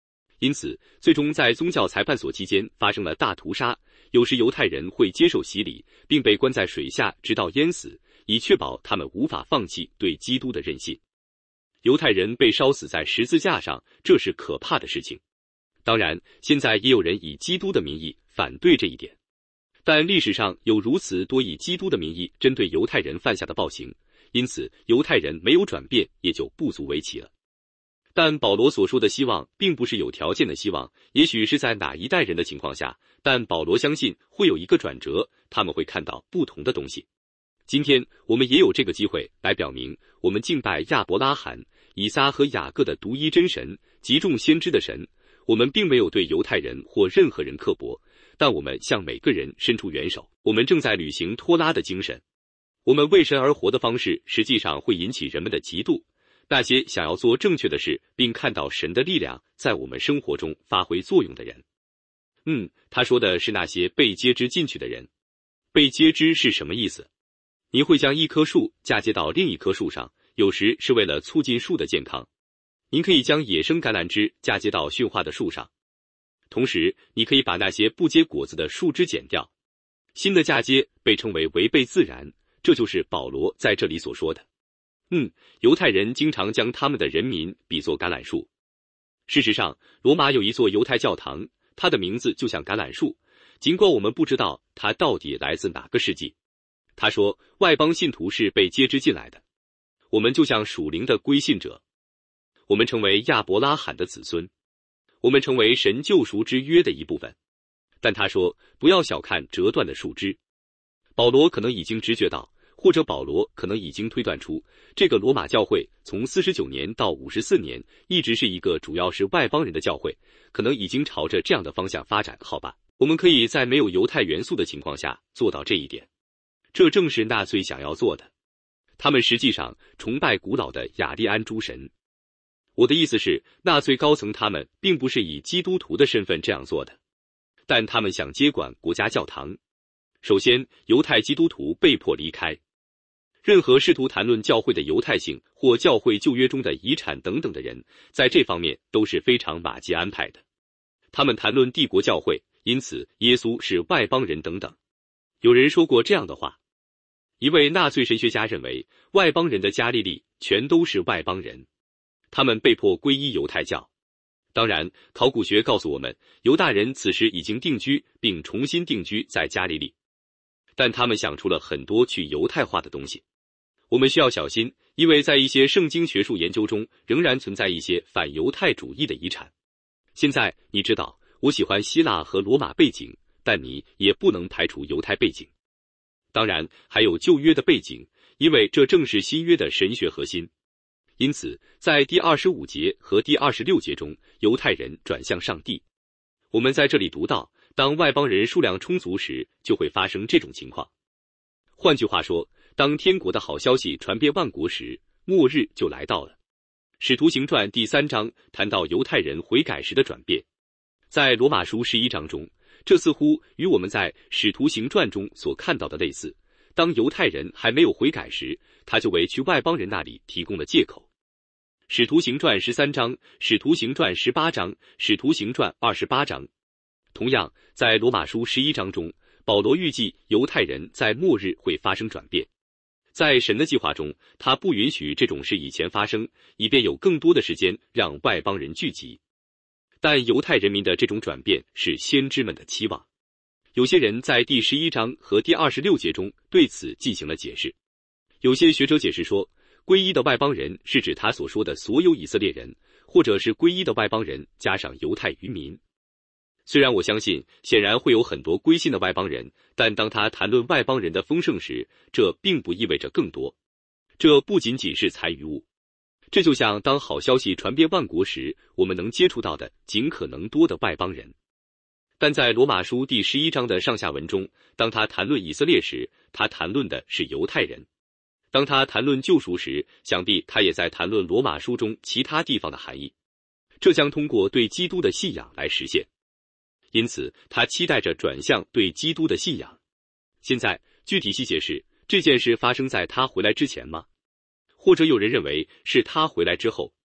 因此，最终在宗教裁判所期间发生了大屠杀，有时犹太人会接受洗礼，并被关在水下直到淹死，以确保他们无法放弃对基督的认信。犹太人被烧死在十字架上，这是可怕的事情。当然，现在也有人以基督的名义反对这一点，但历史上有如此多以基督的名义针对犹太人犯下的暴行，因此犹太人没有转变也就不足为奇了。但保罗所说的希望并不是有条件的希望，也许是在哪一代人的情况下，但保罗相信会有一个转折，他们会看到不同的东西。今天我们也有这个机会来表明，我们敬拜亚伯拉罕、以撒和雅各的独一真神，极众先知的神。我们并没有对犹太人或任何人刻薄，但我们向每个人伸出援手。我们正在履行托拉的精神。我们为神而活的方式实际上会引起人们的嫉妒。那些想要做正确的事并看到神的力量在我们生活中发挥作用的人。他说的是那些被接枝进去的人。被接枝是什么意思？你会将一棵树嫁接到另一棵树上，有时是为了促进树的健康。您可以将野生橄榄枝嫁接到驯化的树上，同时你可以把那些不结果子的树枝剪掉。新的嫁接被称为违背自然，这就是保罗在这里所说的。犹太人经常将他们的人民比作橄榄树。事实上，罗马有一座犹太教堂，它的名字就像橄榄树，尽管我们不知道它到底来自哪个世纪。他说，外邦信徒是被接枝进来的，我们就像属灵的归信者。我们成为亚伯拉罕的子孙，我们成为神救赎之约的一部分。但他说，不要小看折断的树枝。保罗可能已经直觉到，或者保罗可能已经推断出，这个罗马教会从49年到54年一直是一个主要是外邦人的教会，可能已经朝着这样的方向发展。好吧，我们可以在没有犹太元素的情况下做到这一点。这正是纳粹想要做的。他们实际上崇拜古老的雅利安诸神。我的意思是，纳粹高层他们并不是以基督徒的身份这样做的，但他们想接管国家教堂。首先，犹太基督徒被迫离开。任何试图谈论教会的犹太性或教会旧约中的遗产等等的人，在这方面都是非常马基安排的。他们谈论帝国教会，因此耶稣是外邦人等等。有人说过这样的话，一位纳粹神学家认为，外邦人的加利利全都是外邦人。他们被迫皈依犹太教。当然，考古学告诉我们，犹大人此时已经定居并重新定居在加利利，但他们想出了很多去犹太化的东西。我们需要小心，因为在一些圣经学术研究中仍然存在一些反犹太主义的遗产。现在你知道，我喜欢希腊和罗马背景，但你也不能排除犹太背景。当然，还有旧约的背景，因为这正是新约的神学核心。因此，在第25节和第26节中，犹太人转向上帝。我们在这里读到，当外邦人数量充足时，就会发生这种情况。换句话说，当天国的好消息传遍万国时，末日就来到了。使徒行传第3章谈到犹太人悔改时的转变。在罗马书11章中，这似乎与我们在使徒行传中所看到的类似。当犹太人还没有悔改时，他就为去外邦人那里提供了借口。使徒行传13章、使徒行传18章、使徒行传28章。同样，在罗马书11章中，保罗预计犹太人在末日会发生转变。在神的计划中，他不允许这种事以前发生，以便有更多的时间让外邦人聚集。但犹太人民的这种转变是先知们的期望。有些人在第11章和第26节中对此进行了解释。有些学者解释说，皈依的外邦人是指他所说的所有以色列人，或者是皈依的外邦人加上犹太渔民。虽然我相信显然会有很多归信的外邦人，但当他谈论外邦人的丰盛时，这并不意味着更多。这不仅仅是残余物。这就像当好消息传遍万国时，我们能接触到的尽可能多的外邦人。但在罗马书第11章的上下文中，当他谈论以色列时，他谈论的是犹太人。当他谈论救赎时，想必他也在谈论罗马书中其他地方的含义。这将通过对基督的信仰来实现。因此，他期待着转向对基督的信仰。现在，具体细节是，这件事发生在他回来之前吗？或者有人认为是他回来之后？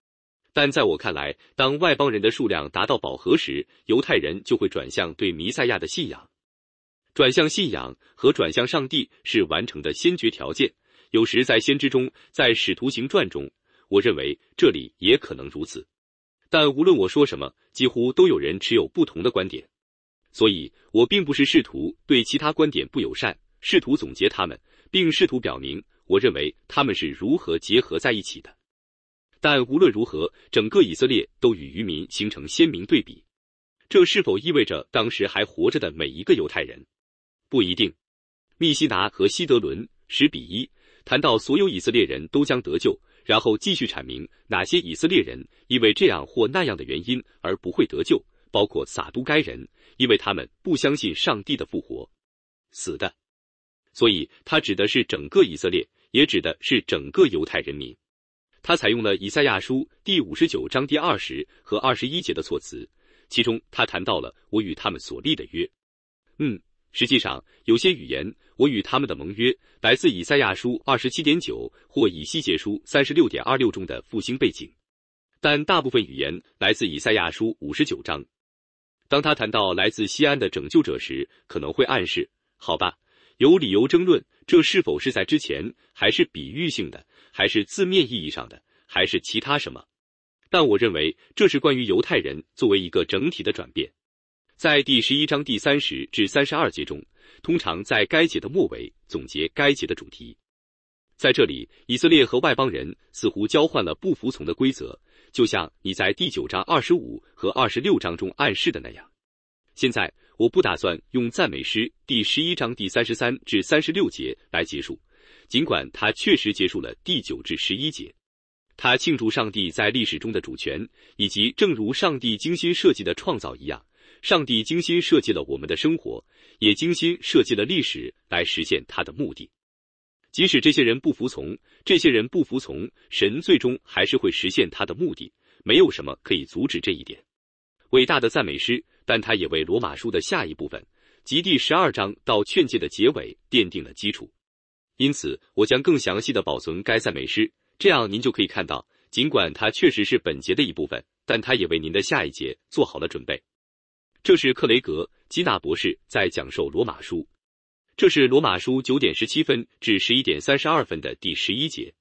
但在我看来，当外邦人的数量达到饱和时，犹太人就会转向对弥赛亚的信仰。转向信仰和转向上帝是完成的先决条件。有时在先知中，在使徒行传中，我认为这里也可能如此。但无论我说什么，几乎都有人持有不同的观点。所以我并不是试图对其他观点不友善，试图总结他们，并试图表明我认为他们是如何结合在一起的。但无论如何，整个以色列都与渔民形成鲜明对比。这是否意味着当时还活着的每一个犹太人？不一定。密西拿和希德伦10:1谈到所有以色列人都将得救，然后继续阐明哪些以色列人因为这样或那样的原因而不会得救，包括撒都该人，因为他们不相信上帝的复活，死的。所以他指的是整个以色列，也指的是整个犹太人民。他采用了以赛亚书第59章第20和21节的措辞，其中他谈到了我与他们所立的约。实际上有些语言我与他们的盟约来自以赛亚书27.9或以西结书36.26中的复兴背景，但大部分语言来自以赛亚书59章。当他谈到来自西安的拯救者时，可能会暗示，好吧，有理由争论这是否是在之前，还是比喻性的，还是字面意义上的，还是其他什么。但我认为这是关于犹太人作为一个整体的转变。在第11章第30至32节中，通常在该节的末尾总结该节的主题。在这里，以色列和外邦人似乎交换了不服从的规则，就像你在第9章25和26章中暗示的那样。现在我不打算用赞美诗第11章第33至36节来结束，尽管它确实结束了第9至11节。它庆祝上帝在历史中的主权，以及正如上帝精心设计的创造一样，上帝精心设计了我们的生活，也精心设计了历史来实现他的目的。即使这些人不服从，神最终还是会实现他的目的，没有什么可以阻止这一点。伟大的赞美诗，但它也为罗马书的下一部分，即第12章到劝诫的结尾奠定了基础。因此，我将更详细的保存该赞美诗，这样您就可以看到，尽管它确实是本节的一部分，但它也为您的下一节做好了准备。这是克雷格·基纳博士在讲授罗马书。这是罗马书9:17至11:32的第11节。